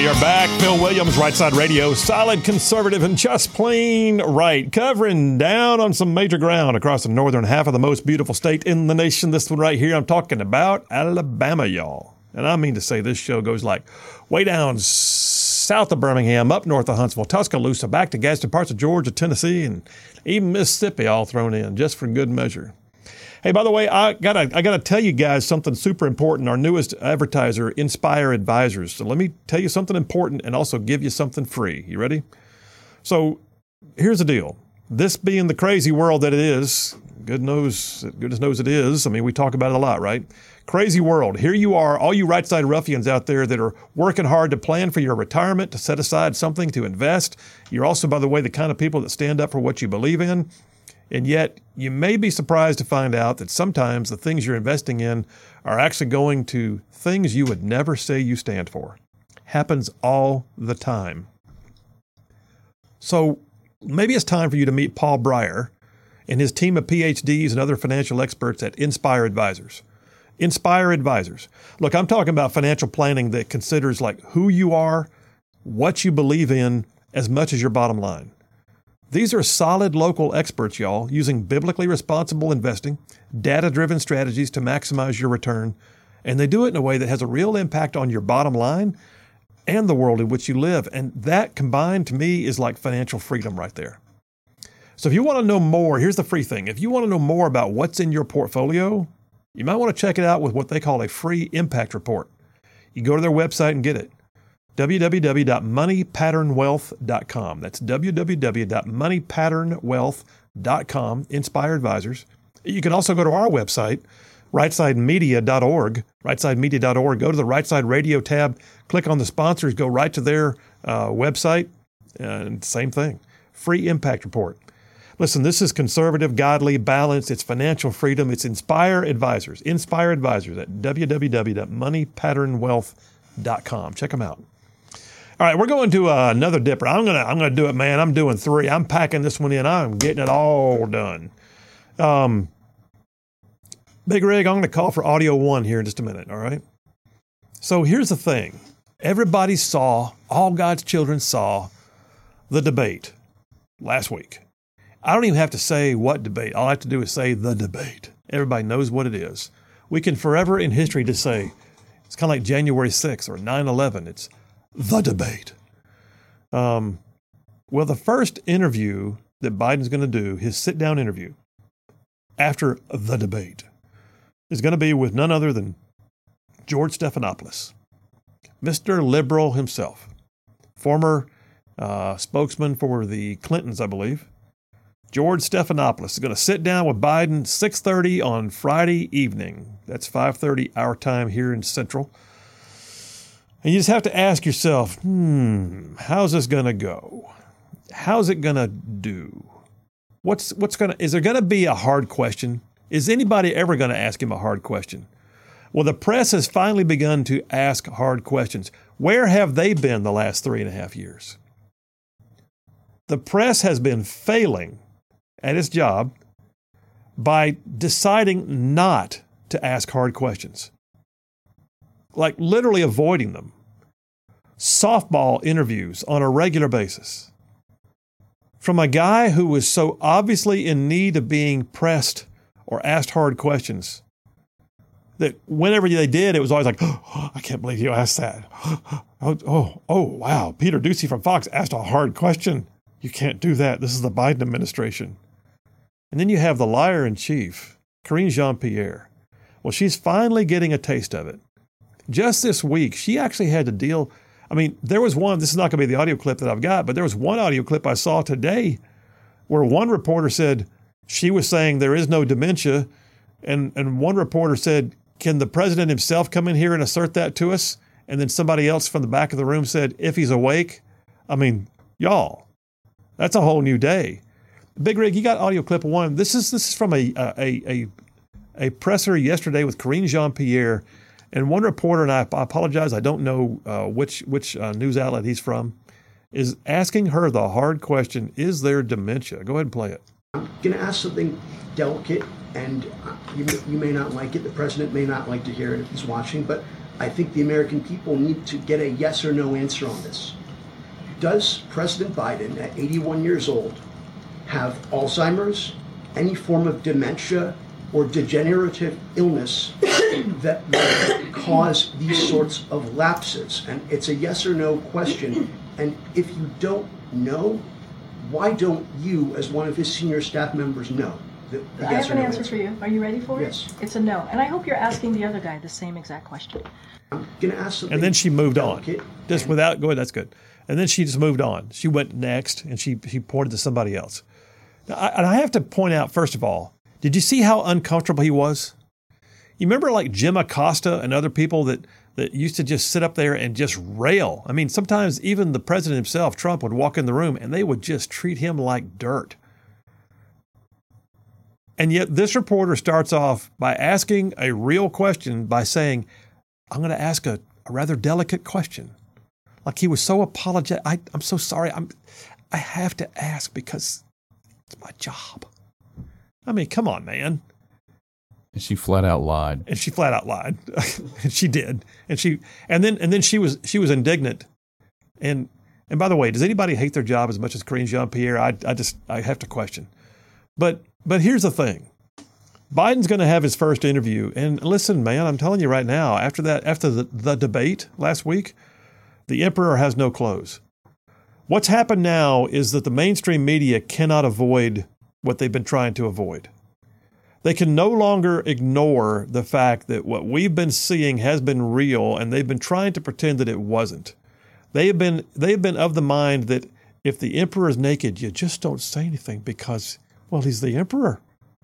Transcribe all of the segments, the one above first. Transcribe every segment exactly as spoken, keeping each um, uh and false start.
are back. Phil Williams, Right Side Radio, solid conservative and just plain right, covering down on some major ground across the northern half of the most beautiful state in the nation. This one right here, I'm talking about Alabama, y'all. And I mean to say this show goes like way down south of Birmingham, up north of Huntsville, Tuscaloosa, back to Gadsden, parts of Georgia, Tennessee, and even Mississippi all thrown in just for good measure. Hey, by the way, I gotta I gotta tell you guys something super important. Our newest advertiser, Inspire Advisors. So let me tell you something important and also give you something free. You ready? So here's the deal. This being the crazy world that it is, good knows, goodness knows it is. I mean, we talk about it a lot, right? Crazy world. Here you are, all you right side ruffians out there that are working hard to plan for your retirement, to set aside something to invest. You're also, by the way, the kind of people that stand up for what you believe in. And yet, you may be surprised to find out that sometimes the things you're investing in are actually going to things you would never say you stand for. Happens all the time. So maybe it's time for you to meet Paul Breyer and his team of P H Ds and other financial experts at Inspire Advisors. Inspire Advisors. Look, I'm talking about financial planning that considers like who you are, what you believe in, as much as your bottom line. These are solid local experts, y'all, using biblically responsible investing, data-driven strategies to maximize your return, and they do it in a way that has a real impact on your bottom line and the world in which you live. And that combined, to me, is like financial freedom right there. So if you want to know more, here's the free thing. If you want to know more about what's in your portfolio, you might want to check it out with what they call a free impact report. You go to their website and get it. w w w dot money pattern wealth dot com. That's w w w dot money pattern wealth dot com, Inspire Advisors. You can also go to our website, right side media dot org, right side media dot org. Go to the Right Side Radio tab, click on the sponsors, go right to their uh, website, and same thing. Free impact report. Listen, this is conservative, godly, balanced. It's financial freedom. It's Inspire Advisors. Inspire Advisors at w w w dot money pattern wealth dot com. Check them out. All right, we're going to uh, another dipper. I'm gonna I'm gonna do it, man. I'm doing three. I'm packing this one in. I'm getting it all done. Um, Big Rig, I'm gonna call for audio one here in just a minute. All right. So here's the thing. Everybody saw, all God's children saw, the debate last week. I don't even have to say what debate. All I have to do is say the debate. Everybody knows what it is. We can forever in history just say it's kind of like January sixth or nine eleven. It's the debate. Um, well, the first interview that Biden's going to do, his sit-down interview after the debate, is going to be with none other than George Stephanopoulos, Mister Liberal himself, former uh, spokesman for the Clintons, I believe. George Stephanopoulos is going to sit down with Biden six thirty on Friday evening. That's five thirty our time here in Central. And you just have to ask yourself, hmm, how's this going to go? How's it going to do? What's what's going to, is there going to be a hard question? Is anybody ever going to ask him a hard question? Well, the press has finally begun to ask hard questions. Where have they been the last three and a half years? The press has been failing at its job by deciding not to ask hard questions. Like literally avoiding them. Softball interviews on a regular basis. From a guy who was so obviously in need of being pressed or asked hard questions that whenever they did, it was always like, oh, I can't believe you asked that. Oh, oh, oh, wow. Peter Doocy from Fox asked a hard question. You can't do that. This is the Biden administration. And then you have the liar in chief, Karine Jean-Pierre. Well, she's finally getting a taste of it. Just this week, she actually had to deal. I mean, there was one, this is not going to be the audio clip that I've got, but there was one audio clip I saw today where one reporter said she was saying there is no dementia. And, and one reporter said, can the president himself come in here and assert that to us? And then somebody else from the back of the room said, if he's awake. I mean, y'all, that's a whole new day. Big Rig, you got audio clip one. This is this is from a a a, a presser yesterday with Karine Jean-Pierre. And one reporter, and I, I apologize, I don't know uh, which which uh, news outlet he's from, is asking her the hard question, is there dementia? Go ahead and play it. I'm going to ask something delicate, and you may, you may not like it. The president may not like to hear it if he's watching, but I think the American people need to get a yes or no answer on this. Does President Biden, at eighty-one years old, have Alzheimer's, any form of dementia, or degenerative illness that would cause these sorts of lapses? And it's a yes or no question. And if you don't know, why don't you, as one of his senior staff members, know? The, the I yes have an or no answer, answer for you. Are you ready for yes. it? It's a no. And I hope you're asking the other guy the same exact question. I'm going to ask something. And then she moved delicate. on. Just without, go ahead, that's good. And then she just moved on. She went next, and she, she pointed to somebody else. Now, I, and I have to point out, first of all, did you see how uncomfortable he was? You remember like Jim Acosta and other people that, that used to just sit up there and just rail? I mean, sometimes even the president himself, Trump, would walk in the room and they would just treat him like dirt. And yet this reporter starts off by asking a real question by saying, I'm going to ask a, a rather delicate question. Like he was so apologetic. I, I'm so sorry. I'm, I have to ask because it's my job. I mean, come on, man. And she flat out lied. And she flat out lied. And she did. And she and then and then she was she was indignant. And and by the way, does anybody hate their job as much as Karine Jean-Pierre? I I just I have to question. But but here's the thing. Biden's going to have his first interview. And listen, man, I'm telling you right now, after that after the, the debate last week, the emperor has no clothes. What's happened now is that the mainstream media cannot avoid what they've been trying to avoid. They can no longer ignore the fact that what we've been seeing has been real, and they've been trying to pretend that it wasn't. They have been they have been of the mind that if the emperor is naked, you just don't say anything because, well, he's the emperor.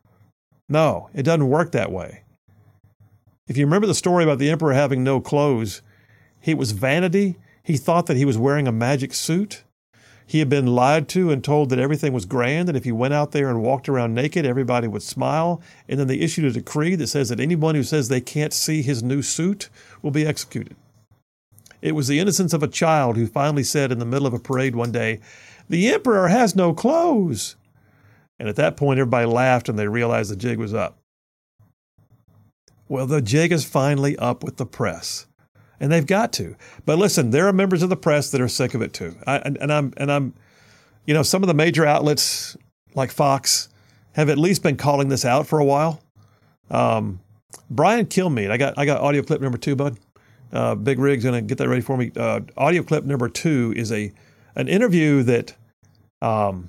No, it doesn't work that way. If you remember the story about the emperor having no clothes, it was vanity. He thought that he was wearing a magic suit. He had been lied to and told that everything was grand, and if he went out there and walked around naked, everybody would smile. And then they issued a decree that says that anyone who says they can't see his new suit will be executed. It was the innocence of a child who finally said in the middle of a parade one day, "The emperor has no clothes." And at that point, everybody laughed and they realized the jig was up. Well, the jig is finally up with the press. And they've got to. But listen, there are members of the press that are sick of it too. I, and, and I'm, and I'm, you know, some of the major outlets like Fox have at least been calling this out for a while. Um, Brian Kilmeade, I got, I got audio clip number two, bud. Uh, Big Rig's gonna get that ready for me. Uh, audio clip number two is a, an interview that um,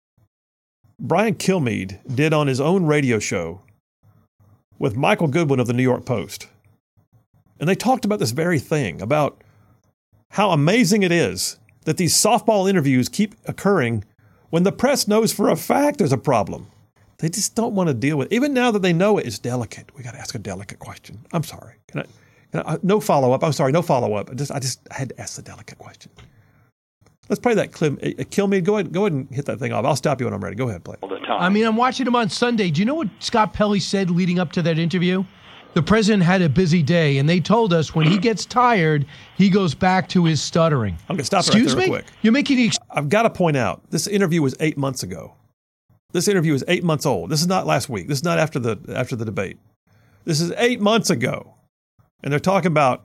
Brian Kilmeade did on his own radio show with Michael Goodwin of the New York Post. And they talked about this very thing, about how amazing it is that these softball interviews keep occurring when the press knows for a fact there's a problem. They just don't want to deal with it. Even now that they know it, it's delicate. We got to ask a delicate question. I'm sorry. Can I, can I, no follow-up. I'm sorry, no follow-up. I just, I just had to ask the delicate question. Let's play that clip. Uh, Kilmeade, go ahead, go ahead and hit that thing off. I'll stop you when I'm ready. Go ahead, play. All the time. I mean, I'm watching him on Sunday. Do you know what Scott Pelley said leading up to that interview? The president had a busy day, and they told us when he gets tired, he goes back to his stuttering. I'm going to stop it right Excuse there real me? quick. You're making the... Ex- I've got to point out, this interview was eight months ago. This interview is eight months old. This is not last week. This is not after the after the debate. This is eight months ago. And they're talking about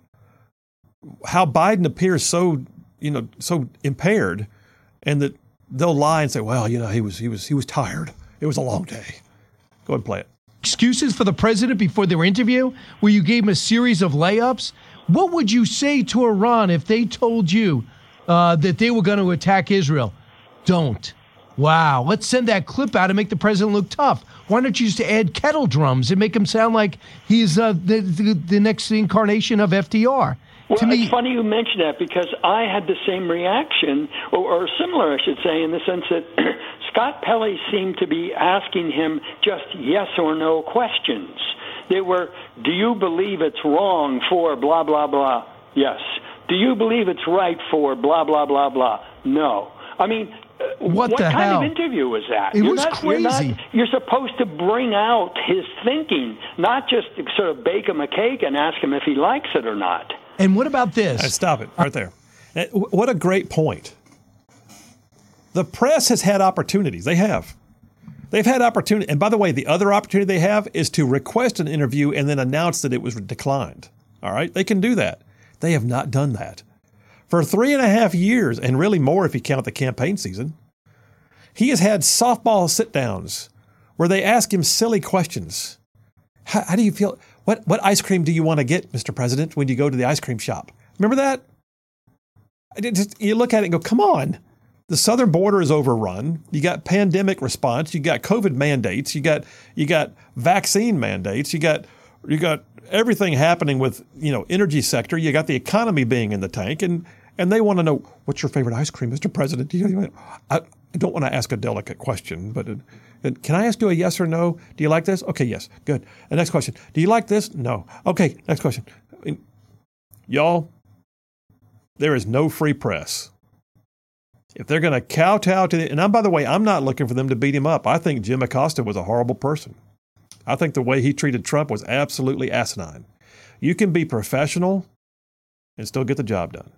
how Biden appears so, you know, so impaired, and that they'll lie and say, well, you know, he was he was he was tired. It was a long day. Go ahead and play it. excuses for the president before their interview where you gave him a series of layups? What would you say to Iran if they told you uh, that they were going to attack Israel? Don't. Wow. Let's send that clip out and make the president look tough. Why don't you just add kettle drums and make him sound like he's uh, the, the, the next incarnation of F D R? Well, to me, it's funny you mention that because I had the same reaction, or, or similar, I should say, in the sense that Scott Pelley seemed to be asking him just yes or no questions. They were, do you believe it's wrong for blah, blah, blah? Yes. Do you believe it's right for blah, blah, blah, blah? No. I mean, what, what the kind hell? of interview was that? It you're was not, crazy. You're, not, you're supposed to bring out his thinking, not just sort of bake him a cake and ask him if he likes it or not. And what about this? Right, stop it right there. What a great point. The press has had opportunities. They have. They've had opportunity. And by the way, the other opportunity they have is to request an interview and then announce that it was declined. All right, they can do that. They have not done that. For three and a half years, and really more if you count the campaign season, he has had softball sit-downs where they ask him silly questions. How, how do you feel? What, what ice cream do you want to get, Mister President, when you go to the ice cream shop? Remember that? Just, you look at it and go, come on. The southern border is overrun. You got pandemic response. You got COVID mandates. You got you got vaccine mandates. You got you got everything happening with, you know, energy sector. You got the economy being in the tank, and and they want to know, what's your favorite ice cream, Mister President? Do you, I, I don't want to ask a delicate question, but it, can I ask you a yes or no? Do you like this? Okay, yes, good. The next question. Do you like this? No. Okay, next question. I mean, y'all, there is no free press. If they're going to kowtow to the, and I'm, by the way, I'm not looking for them to beat him up. I think Jim Acosta was a horrible person. I think the way he treated Trump was absolutely asinine. You can be professional and still get the job done.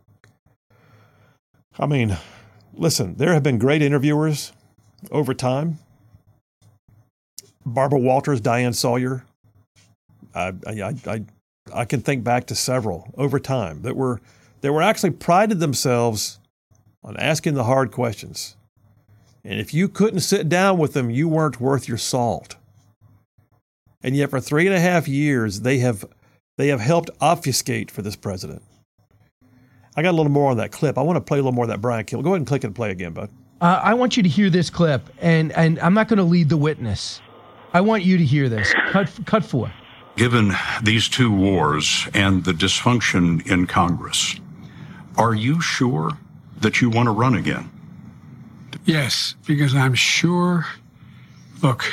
I mean, listen, there have been great interviewers over time. Barbara Walters, Diane Sawyer. I, I, I, I can think back to several over time that were, that were actually prided themselves on asking the hard questions. And if you couldn't sit down with them, you weren't worth your salt. And yet for three and a half years, they have they have helped obfuscate for this president. I got a little more on that clip. I want to play a little more of that Brian Kemp. Go ahead and click and play again, bud. Uh, I want you to hear this clip, and, and I'm not going to lead the witness. I want you to hear this. Cut, cut four. Given these two wars and the dysfunction in Congress, are you sure that you want to run again? Yes, because I'm sure, look,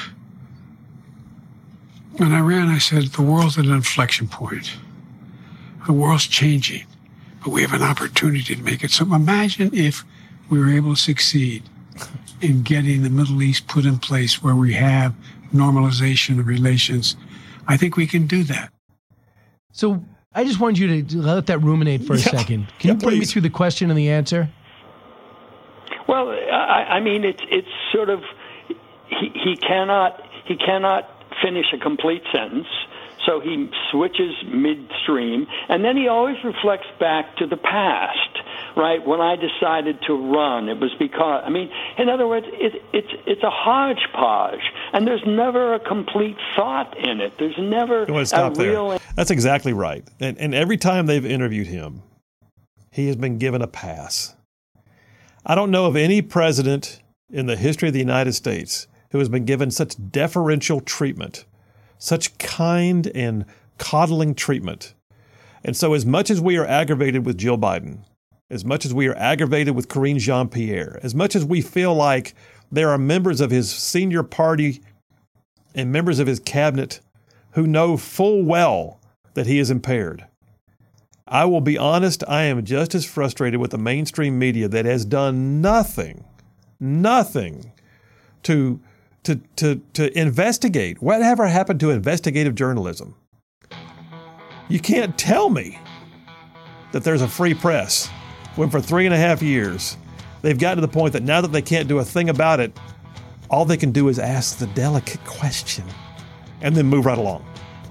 when I ran, I said, the world's at an inflection point. The world's changing, but we have an opportunity to make it. So imagine if we were able to succeed in getting the Middle East put in place where we have normalization of relations. I think we can do that. So I just wanted you to let that ruminate for a Yeah. second. Can Yeah, you bring me please. through the question and the answer? Well, I, I mean, it's it's sort of he, he cannot he cannot finish a complete sentence, so he switches midstream, and then he always reflects back to the past. Right, when I decided to run, it was because, I mean, in other words, it, it's it's a hodgepodge, and there's never a complete thought in it. There's never Go ahead, stop a there. real. That's exactly right. And, and every time they've interviewed him, he has been given a pass. I don't know of any president in the history of the United States who has been given such deferential treatment, such kind and coddling treatment. And so as much as we are aggravated with Jill Biden, as much as we are aggravated with Karine Jean-Pierre, as much as we feel like there are members of his senior party and members of his cabinet who know full well that he is impaired, I will be honest, I am just as frustrated with the mainstream media that has done nothing, nothing to to to to investigate. Whatever happened to investigative journalism? You can't tell me that there's a free press when for three and a half years they've gotten to the point that now that they can't do a thing about it, all they can do is ask the delicate question and then move right along.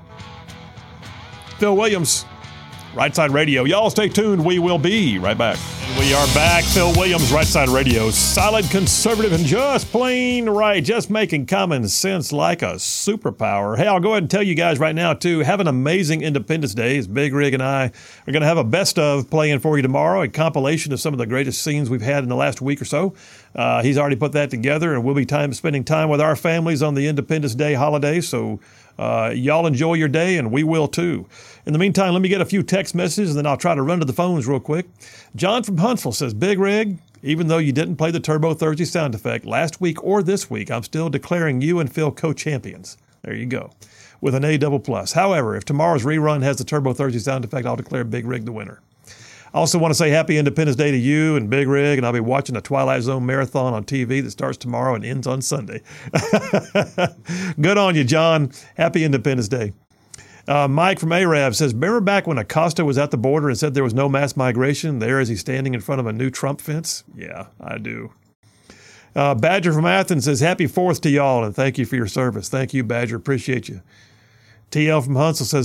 Phil Williams, Right Side Radio. Y'all stay tuned. We will be right back. We are back. Phil Williams, Right Side Radio. Solid conservative and just plain right. Just making common sense like a superpower. Hey, I'll go ahead and tell you guys right now, too, have an amazing Independence Day. As Big Rig and I are going to have a best of playing for you tomorrow, a compilation of some of the greatest scenes we've had in the last week or so. Uh, he's already put that together, and we'll be time spending time with our families on the Independence Day holiday. So uh, y'all enjoy your day, and we will, too. In the meantime, let me get a few text messages, and then I'll try to run to the phones real quick. John from Huntsville says, Big Rig, even though you didn't play the Turbo Thursday sound effect last week or this week, I'm still declaring you and Phil co-champions. There you go. With an A double plus. However, if tomorrow's rerun has the Turbo Thursday sound effect, I'll declare Big Rig the winner. I also want to say happy Independence Day to you and Big Rig, and I'll be watching a Twilight Zone marathon on T V that starts tomorrow and ends on Sunday. Good on you, John. Happy Independence Day. Uh, Mike from Arab says, remember back when Acosta was at the border and said there was no mass migration? There is he standing in front of a new Trump fence? Yeah, I do. Uh, Badger from Athens says, happy fourth to y'all, and thank you for your service. Thank you, Badger. Appreciate you. T L from Huntsville says,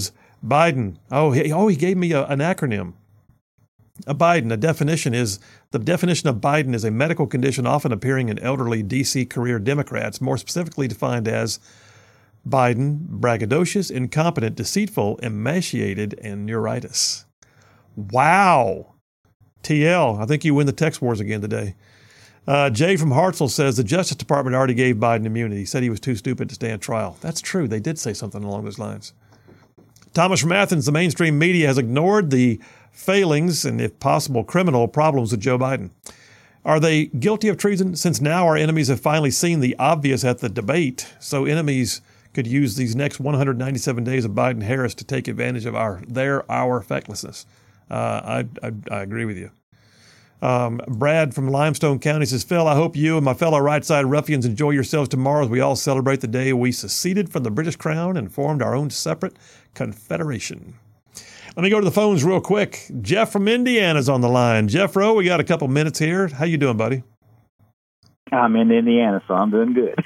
Biden. Oh, he, oh, he gave me a, an acronym. A Biden, a definition is, the definition of Biden is a medical condition often appearing in elderly D C career Democrats, more specifically defined as Biden, braggadocious, incompetent, deceitful, emaciated, and neuritis. Wow. T L, I think you win the text wars again today. Uh, Jay from Hartsville says the Justice Department already gave Biden immunity. He said he was too stupid to stand trial. That's true. They did say something along those lines. Thomas from Athens, the mainstream media has ignored the failings and, if possible, criminal problems with Joe Biden. Are they guilty of treason? Since now our enemies have finally seen the obvious at the debate, so enemies could use these next one hundred ninety-seven days of Biden-Harris to take advantage of our their our fecklessness. Uh, I, I I agree with you. Um, Brad from Limestone County says, Phil, I hope you and my fellow right-side ruffians enjoy yourselves tomorrow as we all celebrate the day we seceded from the British Crown and formed our own separate confederation. Let me go to the phones real quick. Jeff from Indiana's on the line. Jeff Rowe, we got a couple minutes here. How you doing, buddy? I'm in Indiana, so I'm doing good.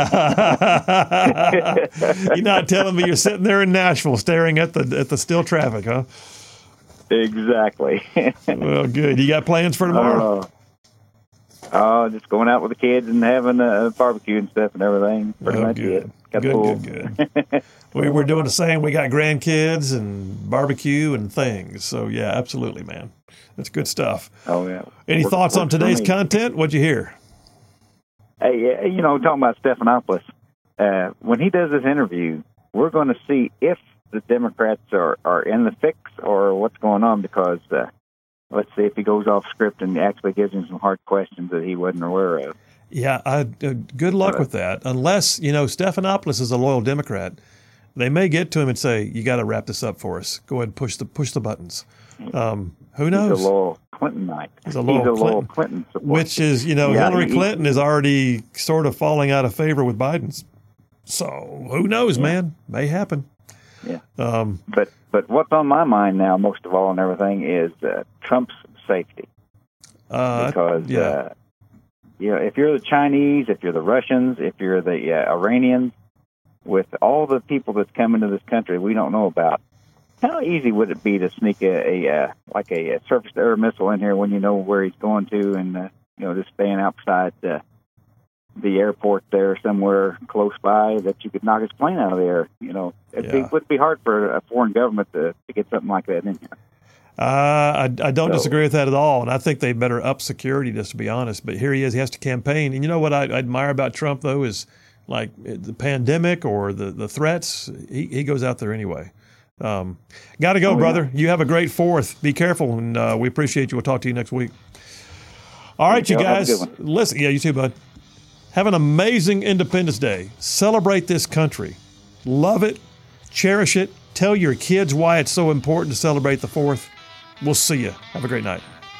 You're not telling me you're sitting there in Nashville staring at the at the still traffic, huh? Exactly. Well, good. You got plans for tomorrow? Uh, uh, just going out with the kids and having a barbecue and stuff and everything. Pretty oh, much good. it. Got Good, pool. good, good. we, we're doing the same. We got grandkids and barbecue and things. So, yeah, absolutely, man. That's good stuff. Oh, yeah. Any Work, thoughts on today's me. content? What'd you hear? Hey, you know, talking about Stephanopoulos, uh, when he does this interview, we're going to see if the Democrats are, are in the fix or what's going on, because uh, let's see if he goes off script and actually gives him some hard questions that he wasn't aware of. Yeah, I, uh, good luck with that. Unless, you know, Stephanopoulos is a loyal Democrat. They may get to him and say, you got to wrap this up for us. Go ahead and push the push the buttons. Um, who knows? He's a loyal Clintonite. He's a loyal, He's a Clinton, loyal Clinton supporter. Which is, you know, Yeah, Hillary he- Clinton is already sort of falling out of favor with Biden's. So who knows, Yeah. man? May happen. Yeah. Um, But but what's on my mind now, most of all, and everything, is uh, Trump's safety. uh, Because yeah. uh, you know, if you're the Chinese, if you're the Russians, if you're the uh, Iranians, with all the people that's coming to this country we don't know about, how easy would it be to sneak a, a uh, like a, a surface-to-air missile in here when you know where he's going to, and uh, you know, just staying outside uh, the airport there somewhere close by, that you could knock his plane out of the air? You know, it'd Yeah. be, would be hard for a foreign government to, to get something like that in here. Uh, I, I don't So- disagree with that at all, and I think they better up security, just to be honest. But here he is; he has to campaign. And you know what I, I admire about Trump, though, is like the pandemic or the, the threats. He he goes out there anyway. Um, Got to go, Oh, yeah. brother. You have a great Fourth. Be careful, and uh, we appreciate you. We'll talk to you next week. All right, you you. Have a guys. good Listen, yeah, you too, bud. Have an amazing Independence Day. Celebrate this country. Love it. Cherish it. Tell your kids why it's so important to celebrate the Fourth. We'll see you. Have a great night.